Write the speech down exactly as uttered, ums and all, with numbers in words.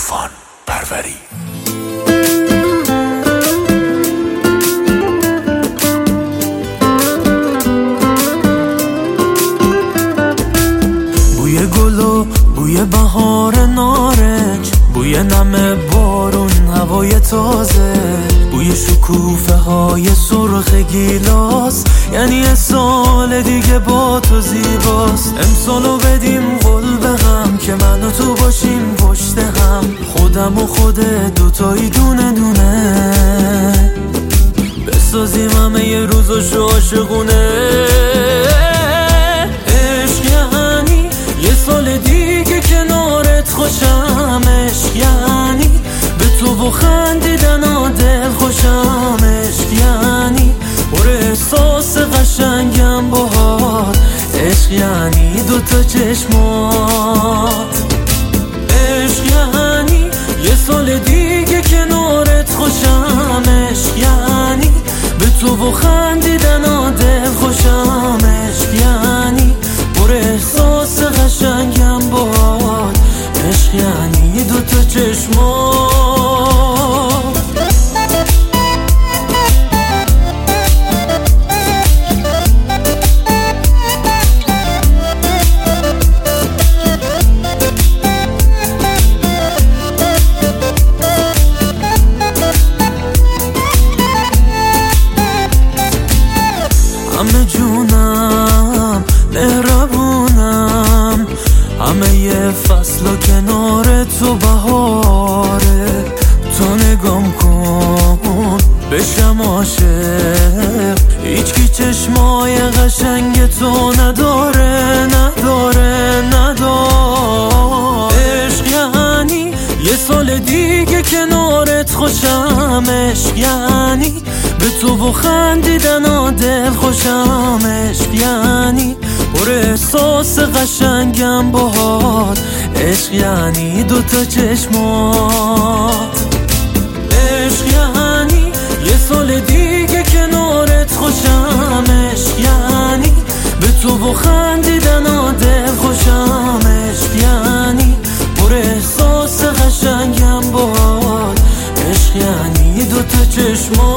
طوفان پروری. بوی گل و بوی بهار نارنج، بوی نم بارون، هوای تازه، بوی شکوفه های سرخ گیلاس، یعنی یه سال دیگه با تو زیباست. امسالو بدیم قول به هم که من و تو باشیم پشت هم، خودم و خودت دوتایی دونه دونه بسازیم همه یه روزاشو عاشقونه. عشق یعنی یه سال دیگه کنارت خوشم، عشق یعنی به تو و خندیدن و دل خوشم، عشق یعنی پر احساس قشنگم باهات، عشق یعنی دوتا چشمات. عشق یعنی یه سال دیگه کنارت خوشم، عشق یعنی به تو و خندیدن و دل خوشم، عشق یعنی پر احساس قشنگم باهات، عشق یعنی دوتا چشمات. همه جونم مهربونم، همه یه فصل و کنار تو بهاره، تو نگام کن بشم عاشق، هیچ کی چشمای قشنگ تو نداره نداره نداره. عشق یعنی یه سال دیگه کنارت خوشم، عشق یعنی به تو و خندیدن و دل خوشم، عشق یعنی پر احساس قشنگم باهات، عشق یعنی دوتا چشمات. عشق یعنی یه سال دیگه کنارت خوشم، عشق یعنی به تو و خندیدن و دل خوشم، عشق یعنی پر احساس قشنگم باهات، عشق یعنی دوتا چشمات.